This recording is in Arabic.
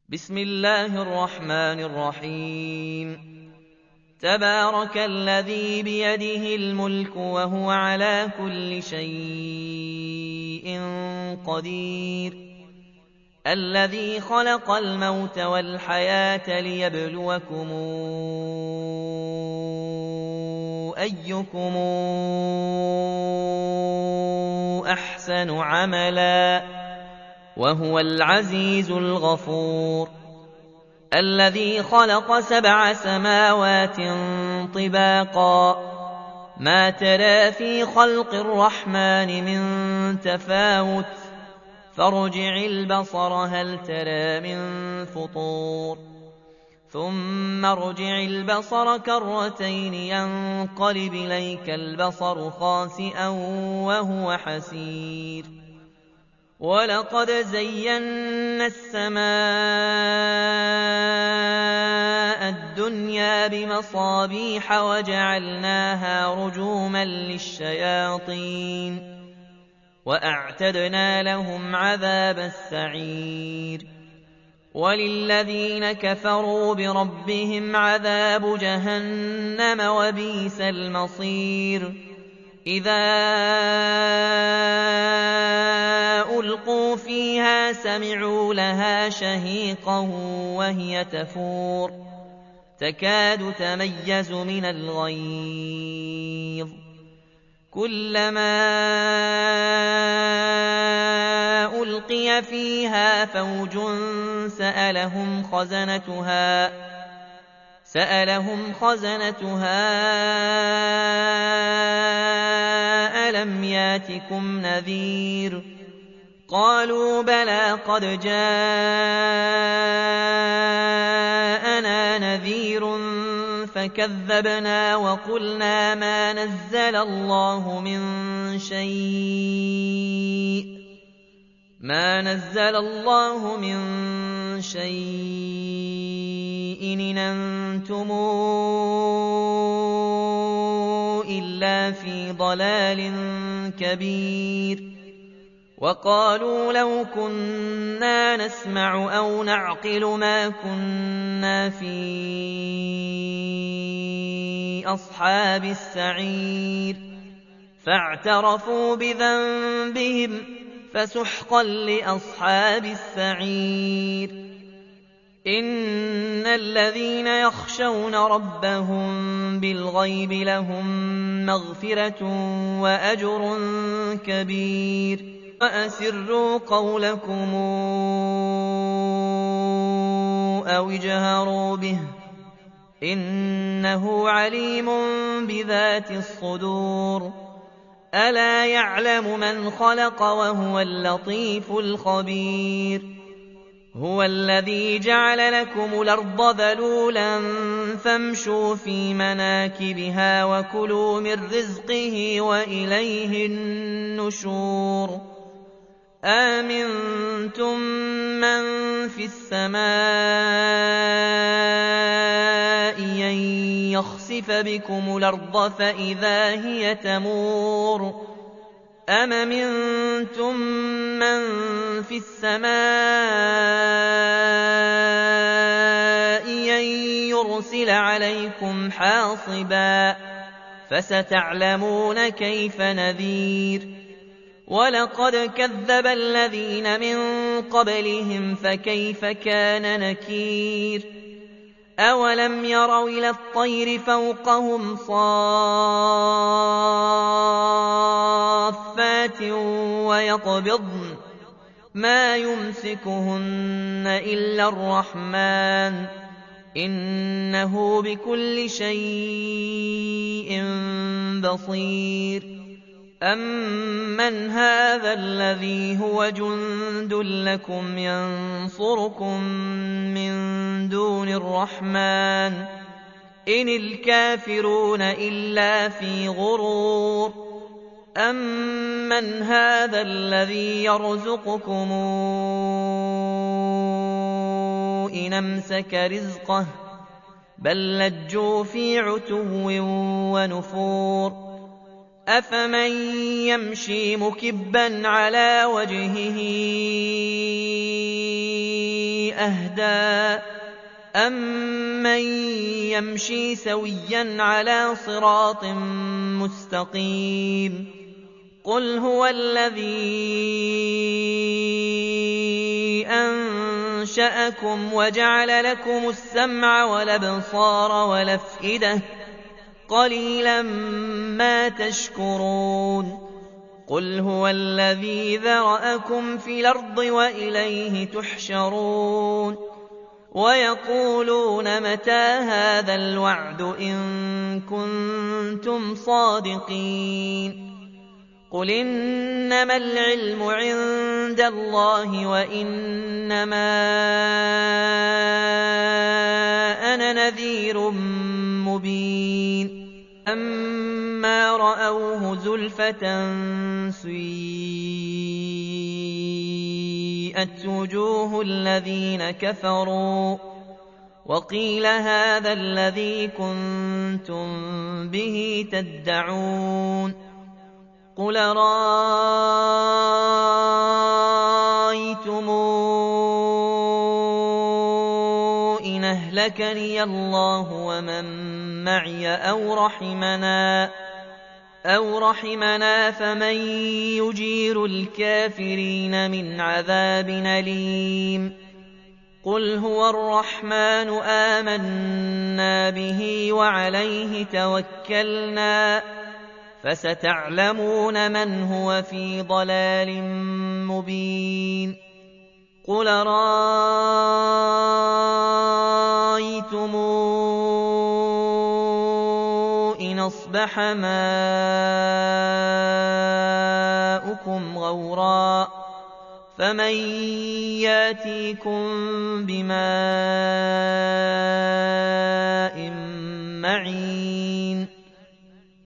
بسم الله الرحمن الرحيم. تبارك الذي بيده الملك وهو على كل شيء قدير، الذي خلق الموت والحياة ليبلوكم أيكم أحسن عملا وهو العزيز الغفور. الذي خلق 7 سماوات طباقا، ما ترى في خلق الرحمن من تفاوت، فارجع البصر هل ترى من فطور، ثم ارجع البصر كرتين ينقلب إليك البصر خاسئا وهو حسير. ولقد زينا السماء الدنيا بمصابيح وجعلناها رجوما للشياطين وأعتدنا لهم عذاب السعير. وللذين كفروا بربهم عذاب جهنم وبئس المصير. إذا ألقوا فيها سمعوا لها شهيقا وهي تفور، تكاد تميز من الغيظ. كلما ألقي فيها فوج سألهم خزنتها ألم ياتكم نذير؟ قالوا بلى قد جاءنا نذير فكذبنا وقلنا ما نزل الله من شيء إن أنتم إلا في ضلال كبير. وقالوا لو كنا نسمع أو نعقل ما كنا في أصحاب السعير. فاعترفوا بذنبهم فسحقا لأصحاب السعير. إن الذين يخشون ربهم بالغيب لهم مغفرة وأجر كبير. وأسروا قولكم أو اجهروا به إنه عليم بذات الصدور. ألا يعلم من خلق وهو اللطيف الخبير. هو الذي جعل لكم الأرض ذلولا فامشوا في مناكبها وكلوا من رزقه وإليه النشور. آمنتم من في السماء أن يخسف بكم الأرض فإذا هي تمور. أم أمنتم من في السماء أن يرسل عليكم حاصبا فستعلمون كيف نذير. ولقد كذب الذين من قبلهم فكيف كان نكير. أولم يروا إلى الطير فوقهم صافات ويقبضن ما يمسكهن إلا الرحمن إنه بكل شيء بصير. أمن هذا الذي هو جند لكم ينصركم من دون الرحمن إن الكافرون إلا في غرور. أمن هذا الذي يرزقكم إن أمسك رزقه بل لجوا في عتو ونفور. أفمن يمشي مكبا على وجهه أهدى أَمَّن يَمْشِي سَوِيًّا عَلَىٰ صِرَاطٍ مُّسْتَقِيمٍ قُلْ هُوَ الَّذِي أَنشَأَكُمْ وَجَعَلَ لَكُمُ السَّمْعَ وَالْأَبْصَارَ وَالْأَفْئِدَةَ قَلِيلًا مَّا تَشْكُرُونَ قُلْ هُوَ الَّذِي ذَرَأَكُمْ فِي الْأَرْضِ وَإِلَيْهِ تُحْشَرُونَ وَيَقُولُونَ مَتَىٰ هَٰذَا الْوَعْدُ إِن كُنتُمْ صَادِقِينَ قُلْ إِنَّمَا الْعِلْمُ عِندَ اللَّهِ وَإِنَّمَا أَنَا نَذِيرٌ مُّبِينٌ فَلَمَّا رَأَوْهُ زُلْفَةً سِيئَتْ وُجُوهُ الَّذِينَ كَفَرُوا وَقِيلَ هَٰذَا الَّذِي كُنتُم بِهِ تَدَّعُونَ قُلْ أَرَأَيْتُمْ إِنْ أَهْلَكَنِيَ اللَّهُ وَمَن مَّعِيَ أَوْ رَحِمَنَا فَمَن يُجِيرُ الْكَافِرِينَ مِنْ عَذَابٍ أَلِيمٍ قُلْ هُوَ الرَّحْمَٰنُ آمَنَّا بِهِ وَعَلَيْهِ تَوَكَّلْنَا فَسَتَعْلَمُونَ مَنْ هُوَ فِي ضَلَالٍ مُّبِينٍ قُلْ أَرَأَيْتُمْ إِنْ أَصْبَحَ مَاؤُكُمْ غَوْرًا فَمَن يَأْتِيكُم بِمَاءٍ مَّعِينٍ